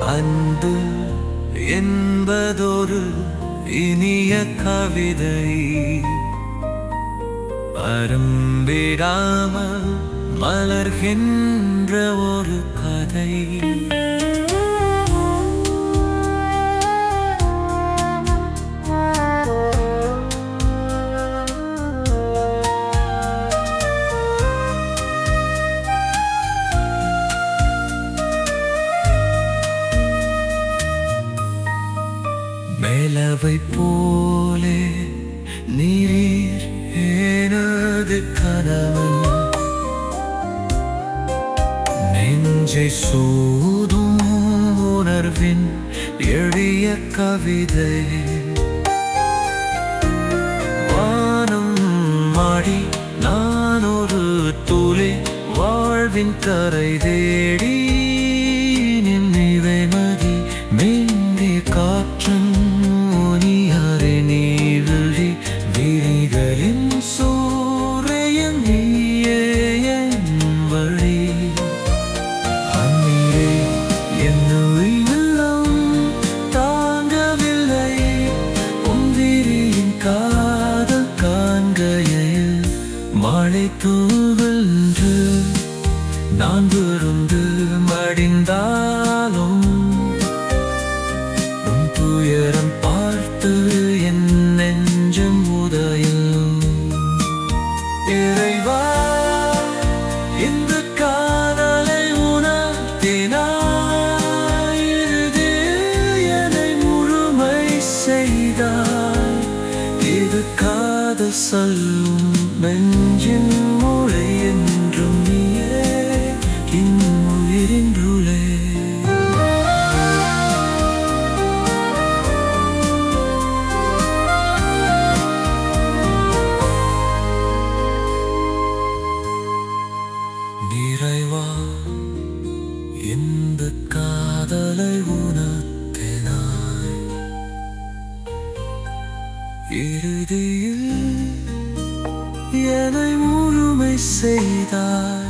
அன்பு என்பதொரு இனிய கவிதை, வரம்பிடாமல் மலர்கின்ற ஒரு கதை. மேலவை போலே நீர் எனது கனவு, நெஞ்சை சூதும் உணர்வின் எளிய கவிதை. வானம் மாடி நான் ஒரு துளி, வாழ்வின் கரை தேடி நினைவை மதி மேந்தி காற்றும் நீயாரே நீழி விழிகளின் சூரியன் நீயே என் வழி. அந்நீரே என் உள்ளம் தாங்கவில்லை, உந்திரியின் காதல் காண்கையில் மழை தூவென்று நான் விருந்து மடிந்தாலும் துயரம் பார்த்து என் நெஞ்சம் உதயும். இறைவா, இந்த காதலை உணர்த்தினாய், இறுதியில் என்னை முழுமை செய்தாய். இது காதல் சொல்லும் நெஞ்சின் மொழி என்றும் நீயே இன்னுயிரின் உயிரே. நிறைவா, இந்த காதலை உணர்த்தினாய், இறுதியில் என்னை முழுமை செய்தாய்.